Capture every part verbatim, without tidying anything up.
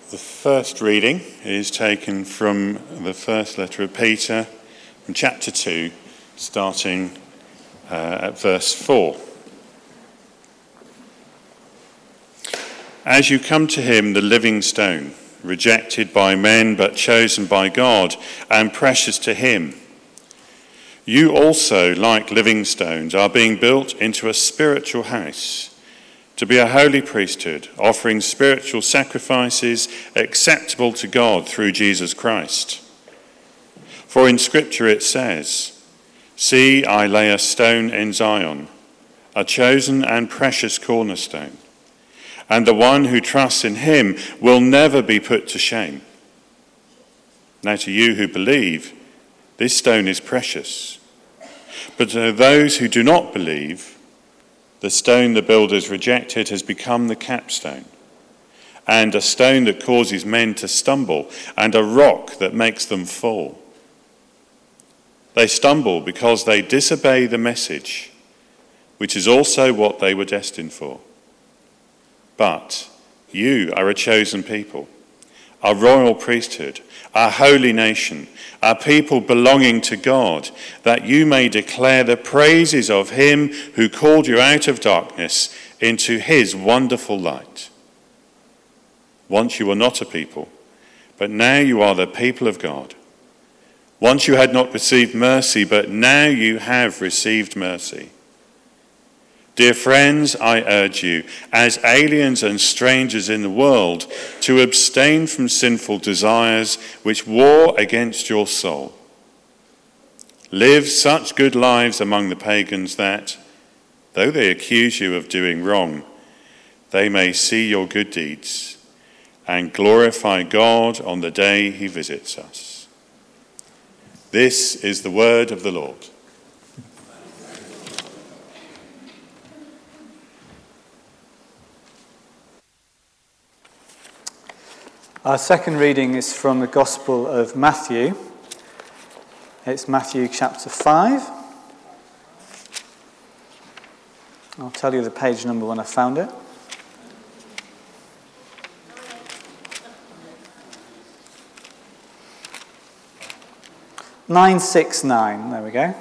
The first reading is taken from the first letter of Peter, from chapter two, starting uh, at verse four. As you come to him, the living stone, rejected by men but chosen by God and precious to him, you also, like living stones, are being built into a spiritual house, to be a holy priesthood, offering spiritual sacrifices acceptable to God through Jesus Christ. For in Scripture it says, "See, I lay a stone in Zion, a chosen and precious cornerstone, and the one who trusts in him will never be put to shame." Now to you who believe, this stone is precious. But to those who do not believe, the stone the builders rejected has become the capstone, and a stone that causes men to stumble, and a rock that makes them fall. They stumble because they disobey the message, which is also what they were destined for. But you are a chosen people, a royal priesthood, a holy nation, a people belonging to God, that you may declare the praises of him who called you out of darkness into his wonderful light. Once you were not a people, but now you are the people of God. Once you had not received mercy, but now you have received mercy. Dear friends, I urge you, as aliens and strangers in the world, to abstain from sinful desires which war against your soul. Live such good lives among the pagans that, though they accuse you of doing wrong, they may see your good deeds and glorify God on the day he visits us. This is the word of the Lord. Our second reading is from the Gospel of Matthew. It's Matthew chapter five. I'll tell you the page number when I found it. nine sixty-nine, there we go.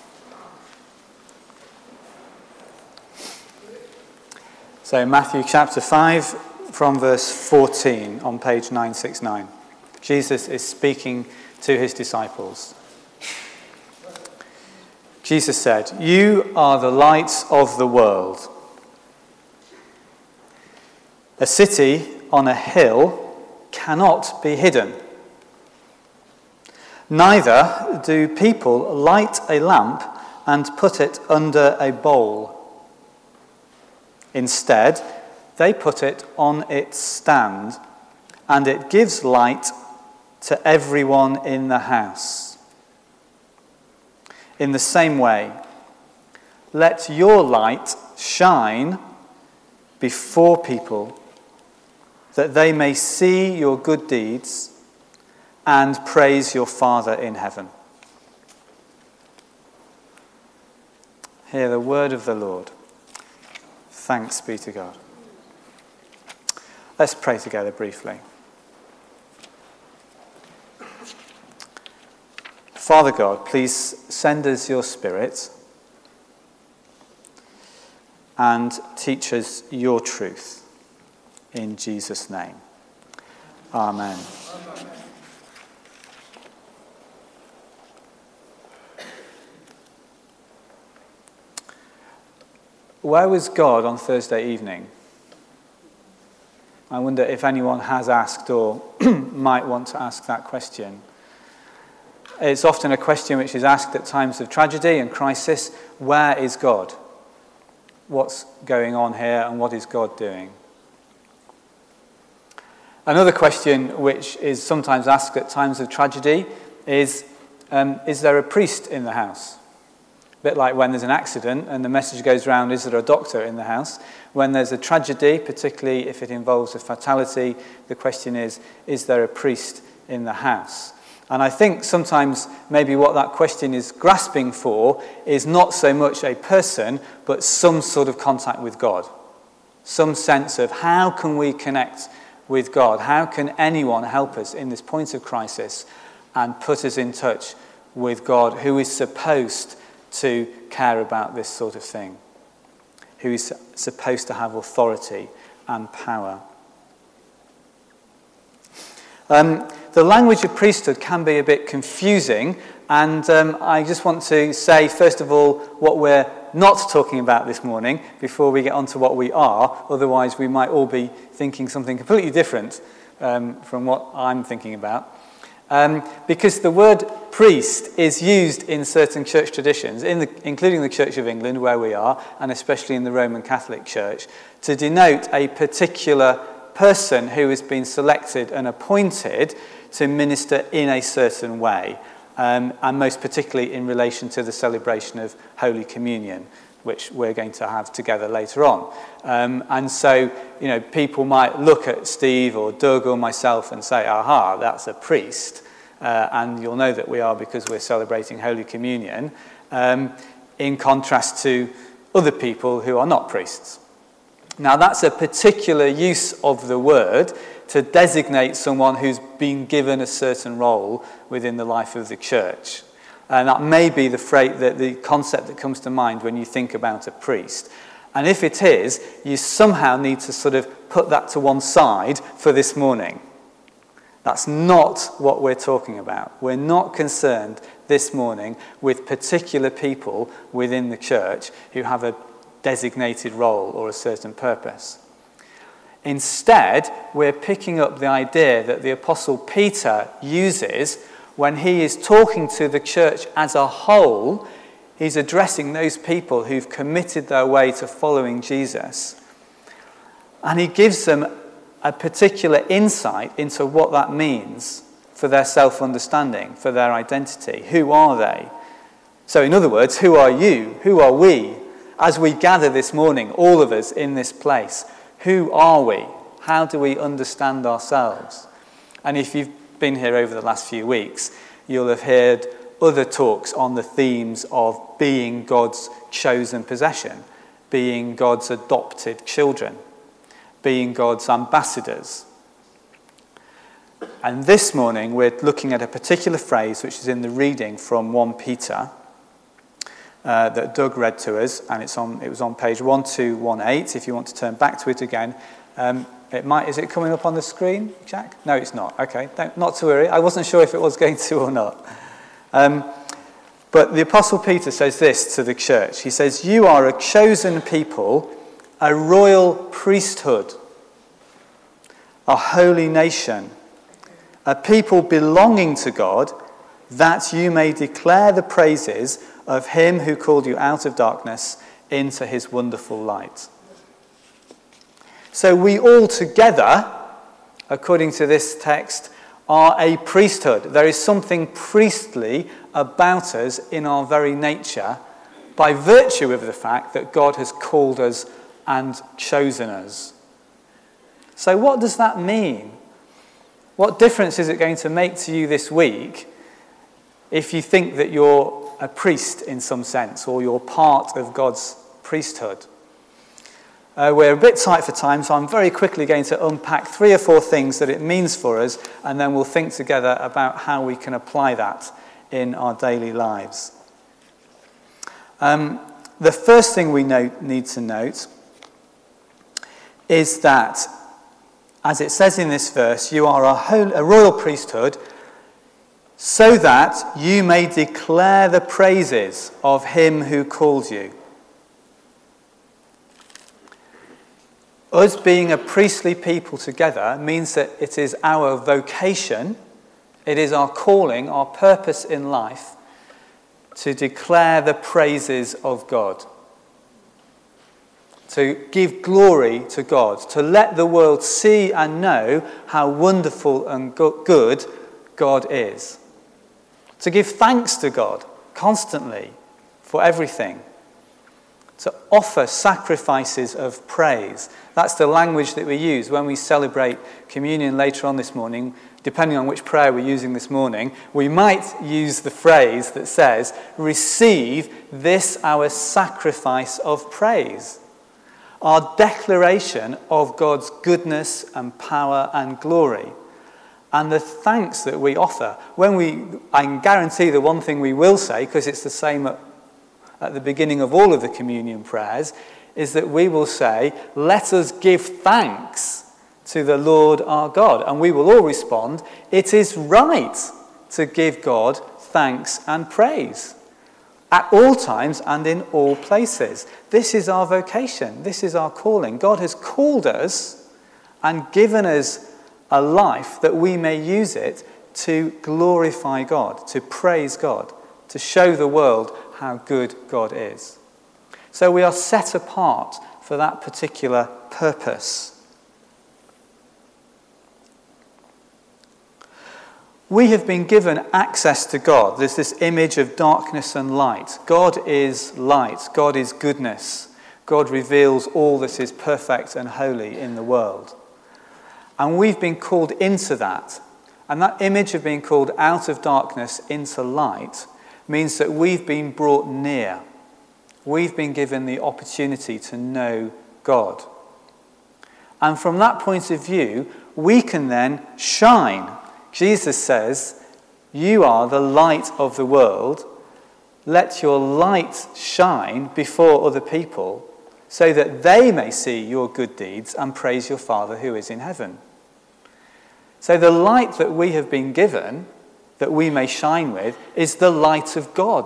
So Matthew chapter five, from verse fourteen on page nine sixty-nine. Jesus is speaking to his disciples. Jesus said, "You are the light of the world. A city on a hill cannot be hidden. Neither do people light a lamp and put it under a bowl. Instead, they put it on its stand, and it gives light to everyone in the house. In the same way, let your light shine before people, that they may see your good deeds and praise your Father in heaven." Hear the word of the Lord. Thanks be to God. Let's pray together briefly. Father God, please send us your Spirit and teach us your truth. In Jesus' name. Amen. Amen. Where was God on Thursday evening? I wonder if anyone has asked or might want to ask that question. It's often a question which is asked at times of tragedy and crisis. Where is God? What's going on here and what is God doing? Another question which is sometimes asked at times of tragedy is, um, is there a priest in the house? A bit like when there's an accident and the message goes round, is there a doctor in the house? When there's a tragedy, particularly if it involves a fatality, the question is, is there a priest in the house? And I think sometimes maybe what that question is grasping for is not so much a person, but some sort of contact with God. Some sense of how can we connect with God? How can anyone help us in this point of crisis and put us in touch with God, who is supposed to care about this sort of thing, who is supposed to have authority and power? Um, the language of priesthood can be a bit confusing, and um, I just want to say, first of all, what we're not talking about this morning before we get on to what we are. Otherwise, we might all be thinking something completely different um, from what I'm thinking about. Um, because the word priest is used in certain church traditions, in the, including the Church of England, where we are, and especially in the Roman Catholic Church, to denote a particular person who has been selected and appointed to minister in a certain way, um, and most particularly in relation to the celebration of Holy Communion, which we're going to have together later on. Um, and so, you know, people might look at Steve or Doug or myself and say, aha, that's a priest. Uh, and you'll know that we are because we're celebrating Holy Communion, um, in contrast to other people who are not priests. Now, that's a particular use of the word to designate someone who's been given a certain role within the life of the church. And that may be the phrase, the, the concept that comes to mind when you think about a priest. And if it is, you somehow need to sort of put that to one side for this morning. That's not what we're talking about. We're not concerned this morning with particular people within the church who have a designated role or a certain purpose. Instead, we're picking up the idea that the Apostle Peter uses when he is talking to the church as a whole. He's addressing those people who've committed their way to following Jesus. And he gives them a particular insight into what that means for their self-understanding, for their identity. Who are they? So in other words, who are you? Who are we? As we gather this morning, all of us in this place, who are we? How do we understand ourselves? And if you've been here over the last few weeks, you'll have heard other talks on the themes of being God's chosen possession, being God's adopted children, being God's ambassadors. And this morning we're looking at a particular phrase which is in the reading from First Peter uh, that Doug read to us, and it's on. It was on page one two one eight. If you want to turn back to it again, um, it might. Is it coming up on the screen, Jack? No, it's not. Okay, don't, not to worry. I wasn't sure if it was going to or not. Um, but the Apostle Peter says this to the church. He says, "You are a chosen people, a royal priesthood, a holy nation, a people belonging to God, that you may declare the praises of him who called you out of darkness into his wonderful light." So we all together, according to this text, are a priesthood. There is something priestly about us in our very nature by virtue of the fact that God has called us and chosen us. So what does that mean? What difference is it going to make to you this week if you think that you're a priest in some sense, or you're part of God's priesthood? Uh, we're a bit tight for time, so I'm very quickly going to unpack three or four things that it means for us, and then we'll think together about how we can apply that in our daily lives. Um, the first thing we know, need to note is that, as it says in this verse, you are a, whole, a royal priesthood so that you may declare the praises of him who called you. Us being a priestly people together means that it is our vocation, it is our calling, our purpose in life to declare the praises of God. To give glory to God, to let the world see and know how wonderful and good God is. To give thanks to God constantly for everything. To offer sacrifices of praise. That's the language that we use when we celebrate communion later on this morning. Depending on which prayer we're using this morning, we might use the phrase that says, "Receive this our sacrifice of praise." our declaration of God's goodness and power and glory, and the thanks that we offer. When we, I can guarantee the one thing we will say, because it's the same at, at the beginning of all of the communion prayers, is that we will say, let us give thanks to the Lord our God. And we will all respond, it is right to give God thanks and praise at all times and in all places. This is our vocation. This is our calling. God has called us and given us a life that we may use it to glorify God, to praise God, to show the world how good God is. So we are set apart for that particular purpose. We have been given access to God. There's this image of darkness and light. God is light. God is goodness. God reveals all that is perfect and holy in the world. And we've been called into that. And that image of being called out of darkness into light means that we've been brought near. We've been given the opportunity to know God. And from that point of view, we can then shine. Jesus says, you are the light of the world. Let your light shine before other people so that they may see your good deeds and praise your Father who is in heaven. So the light that we have been given, that we may shine with, is the light of God.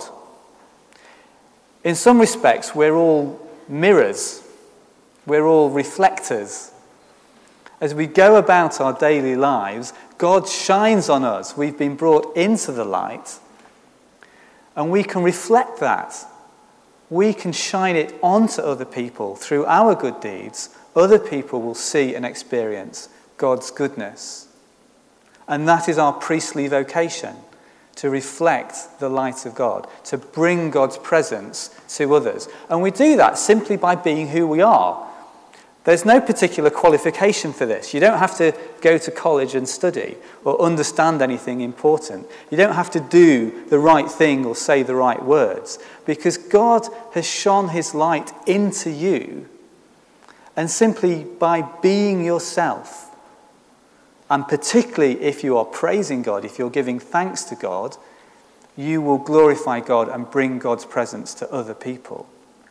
In some respects, we're all mirrors. We're all reflectors. As we go about our daily lives, God shines on us. We've been brought into the light, and we can reflect that. We can shine it onto other people through our good deeds. Other people will see and experience God's goodness. And that is our priestly vocation, to reflect the light of God, to bring God's presence to others. And we do that simply by being who we are. There's no particular qualification for this. You don't have to go to college and study or understand anything important. You don't have to do the right thing or say the right words, because God has shone his light into you. And simply by being yourself, and particularly if you are praising God, if you're giving thanks to God, you will glorify God and bring God's presence to other people.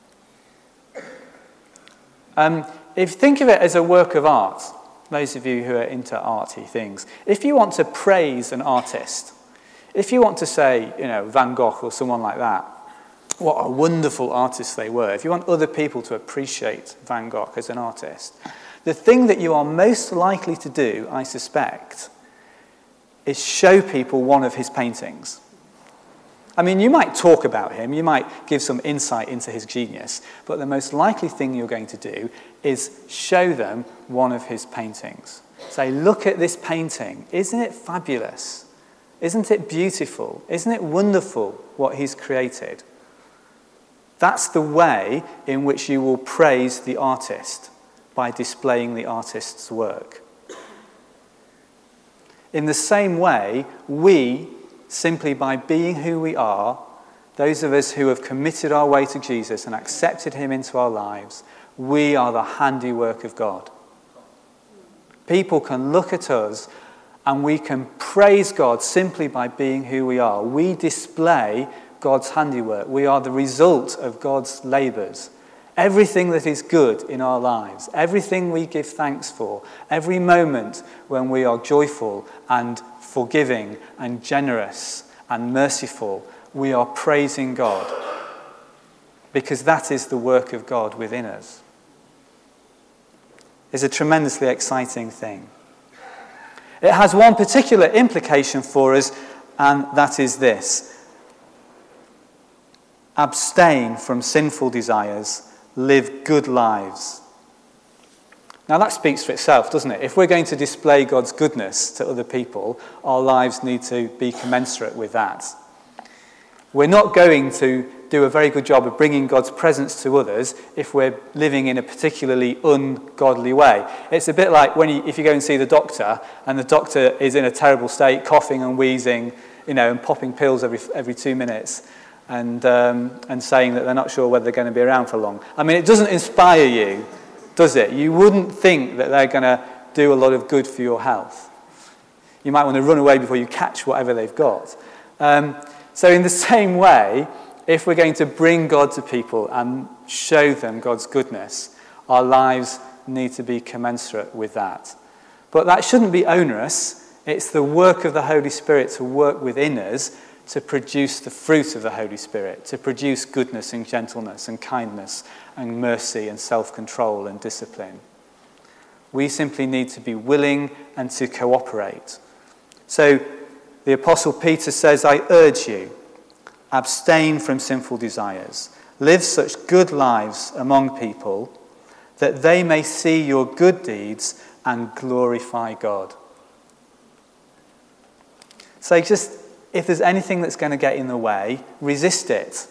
Um, If you think of it as a work of art, those of you who are into arty things, if you want to praise an artist, if you want to say, you know, Van Gogh or someone like that, what a wonderful artist they were, if you want other people to appreciate Van Gogh as an artist, the thing that you are most likely to do, I suspect, is show people one of his paintings. I mean, you might talk about him, you might give some insight into his genius, but the most likely thing you're going to do is show them one of his paintings. Say, look at this painting. Isn't it fabulous? Isn't it beautiful? Isn't it wonderful what he's created? That's the way in which you will praise the artist, by displaying the artist's work. In the same way, we, simply by being who we are, those of us who have committed our way to Jesus and accepted him into our lives, we are the handiwork of God. People can look at us and we can praise God simply by being who we are. We display God's handiwork. We are the result of God's labours. Everything that is good in our lives, everything we give thanks for, every moment when we are joyful and forgiving and generous and merciful, we are praising God, because that is the work of God within us. It's a tremendously exciting thing. It has one particular implication for us, and that is this: abstain from sinful desires, live good lives. Now that speaks for itself, doesn't it? If we're going to display God's goodness to other people, our lives need to be commensurate with that. We're not going to do a very good job of bringing God's presence to others if we're living in a particularly ungodly way. It's a bit like when you, if you go and see the doctor, and the doctor is in a terrible state, coughing and wheezing, you know, and popping pills every every two minutes, and um, and saying that they're not sure whether they're going to be around for long. I mean, it doesn't inspire you does it? You wouldn't think that they're going to do a lot of good for your health. You might want to run away before you catch whatever they've got. Um, so in the same way, if we're going to bring God to people and show them God's goodness, our lives need to be commensurate with that. But that shouldn't be onerous. It's the work of the Holy Spirit to work within us to produce the fruit of the Holy Spirit, to produce goodness and gentleness and kindness and mercy and self-control and discipline. We simply need to be willing and to cooperate. So the Apostle Peter says, I urge you, abstain from sinful desires. Live such good lives among people that they may see your good deeds and glorify God. So just, if there's anything that's going to get in the way, resist it.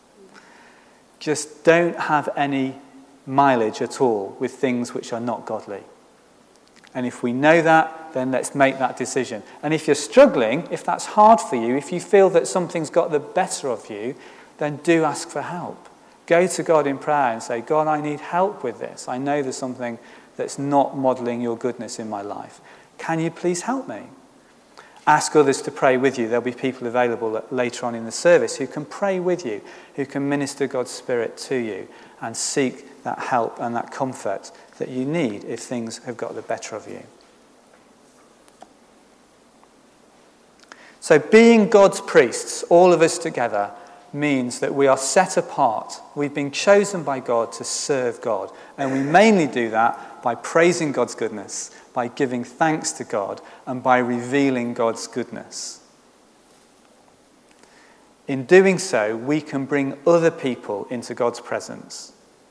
Just don't have any mileage at all with things which are not godly. And if we know that, then let's make that decision. And if you're struggling, if that's hard for you, if you feel that something's got the better of you, then do ask for help. Go to God in prayer and say, God, I need help with this. I know there's something that's not modelling your goodness in my life. Can you please help me? Ask others to pray with you. There'll be people available later on in the service who can pray with you, who can minister God's Spirit to you and seek that help and that comfort that you need if things have got the better of you. So being God's priests, all of us together, means that we are set apart. We've been chosen by God to serve God. And we mainly do that by praising God's goodness, by giving thanks to God, and by revealing God's goodness. In doing so, we can bring other people into God's presence.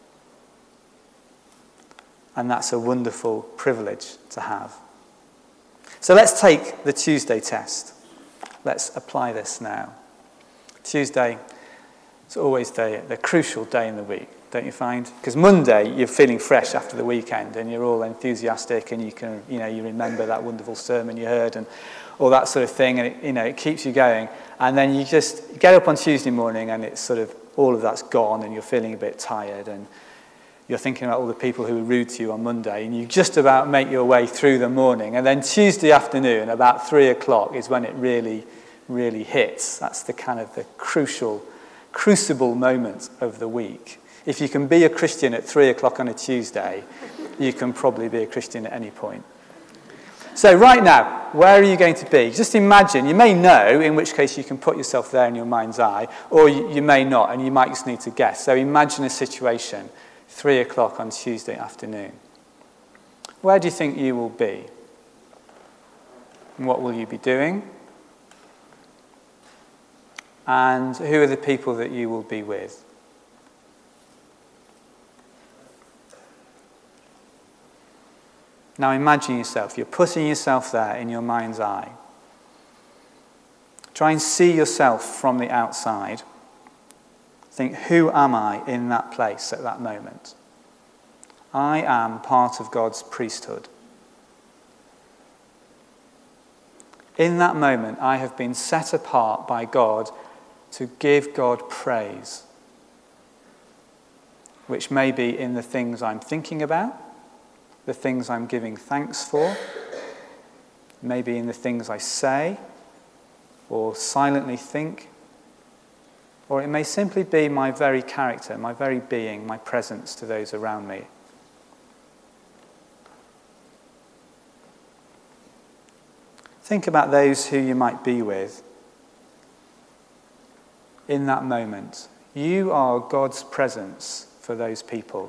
And that's a wonderful privilege to have. So let's take the Tuesday test. Let's apply this now. Tuesday is always the, the crucial day in the week, don't you find? Because Monday, you're feeling fresh after the weekend and you're all enthusiastic and you can, you know, you remember that wonderful sermon you heard and all that sort of thing, and it, you know, it keeps you going. And then you just get up on Tuesday morning and it's sort of, all of that's gone and you're feeling a bit tired and you're thinking about all the people who were rude to you on Monday, and you just about make your way through the morning. And then Tuesday afternoon, about three o'clock, is when it really, really hits. That's the kind of the crucial, crucible moment of the week. If you can be a Christian at three o'clock on a Tuesday, you can probably be a Christian at any point. So right now, where are you going to be? Just imagine, you may know, in which case you can put yourself there in your mind's eye, or you, you may not, and you might just need to guess. So imagine a situation. Three o'clock on Tuesday afternoon. Where do you think you will be? And what will you be doing? And who are the people that you will be with? Now imagine yourself. You're putting yourself there in your mind's eye. Try and see yourself from the outside. Think, who am I in that place at that moment? I am part of God's priesthood. In that moment, I have been set apart by God to give God praise, which may be in the things I'm thinking about, the things I'm giving thanks for, maybe in the things I say or silently think. Or it may simply be my very character, my very being, my presence to those around me. Think about those who you might be with in that moment. You are God's presence for those people.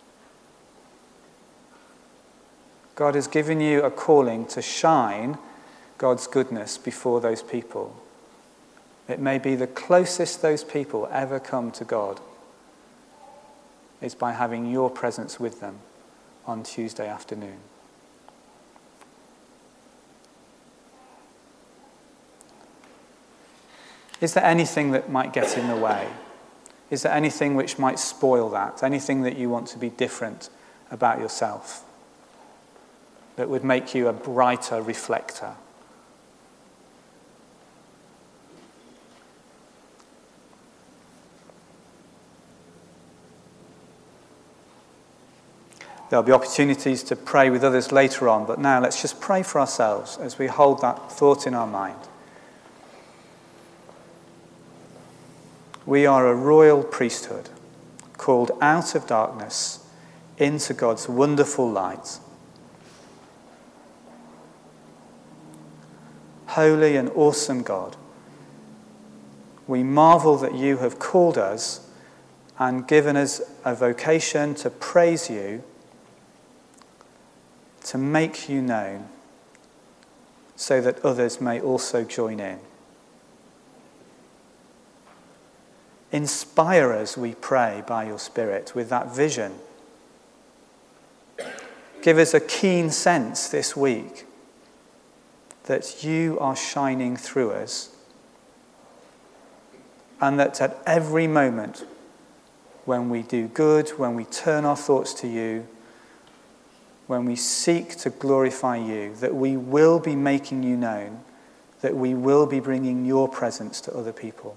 God has given you a calling to shine God's goodness before those people. It may be the closest those people ever come to God is by having your presence with them on Tuesday afternoon. Is there anything that might get in the way? Is there anything which might spoil that? Anything that you want to be different about yourself that would make you a brighter reflector? There'll be opportunities to pray with others later on, but now let's just pray for ourselves as we hold that thought in our mind. We are a royal priesthood, called out of darkness into God's wonderful light. Holy and awesome God, we marvel that you have called us and given us a vocation to praise you, to make you known, so that others may also join in. Inspire us, we pray, by your Spirit with that vision. Give us a keen sense this week that you are shining through us, and that at every moment when we do good, when we turn our thoughts to you, when we seek to glorify you, that we will be making you known, that we will be bringing your presence to other people.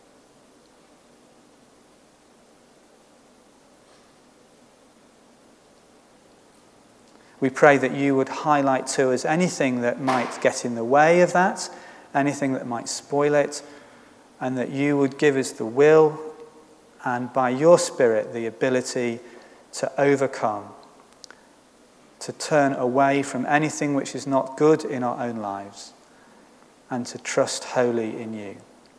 We pray that you would highlight to us anything that might get in the way of that, anything that might spoil it, and that you would give us the will and by your Spirit the ability to overcome, to turn away from anything which is not good in our own lives, and to trust wholly in you.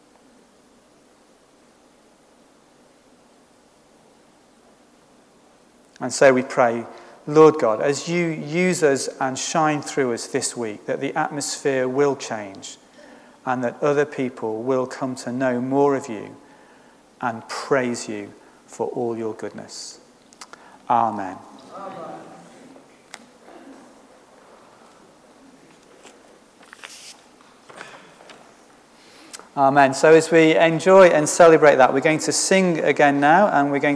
And so we pray, Lord God, as you use us and shine through us this week, that the atmosphere will change and that other people will come to know more of you and praise you for all your goodness. Amen. Amen. Amen. So as we enjoy and celebrate that, we're going to sing again now, and we're going